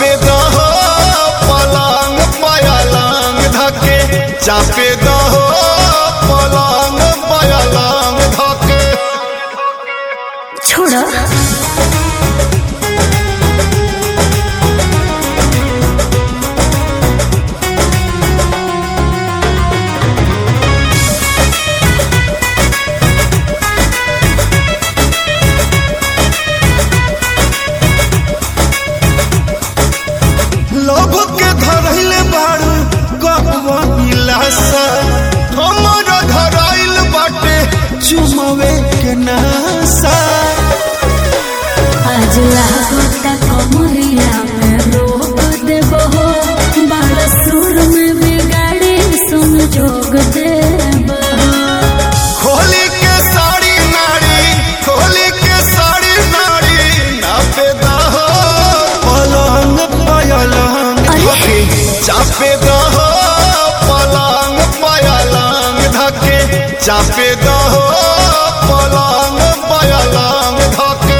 चापे दहो पलंग पलंग धके चापे दहो पलंग पलंग धके छोड़ लोग के धरैले बारू गवा मिलासा हमरा धराइल बाटे चुमवे के नासा आज लागता कमरिया में रोक देबो बाल सुर में बिगाड़ी सुन जोग देबो खोली के साड़ी नाड़ी खोली के साड़ी नाड़ी नापे दहो पलंग पलंग धके चापे दहो पलंग पलंग धके चापे दहो पलंग पलंग धके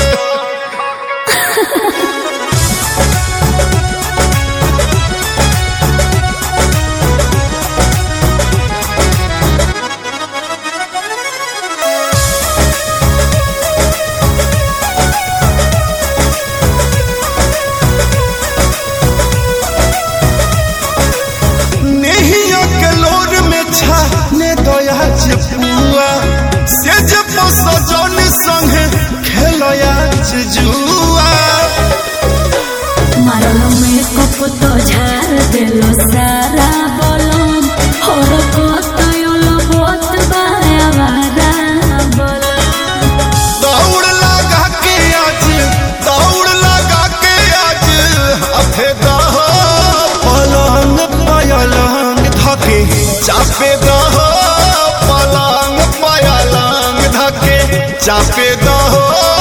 ने दया पुआ से जब सजन संग खेलया जुआ मारल में कप तो झाड़ देलो सारा बलम और कतयलो बोत बाया वारा बलम दौड़ लगा के आज हाथे दहो पलंग पलंग धके चापे दहो पलंग पलंग धके चापे दहो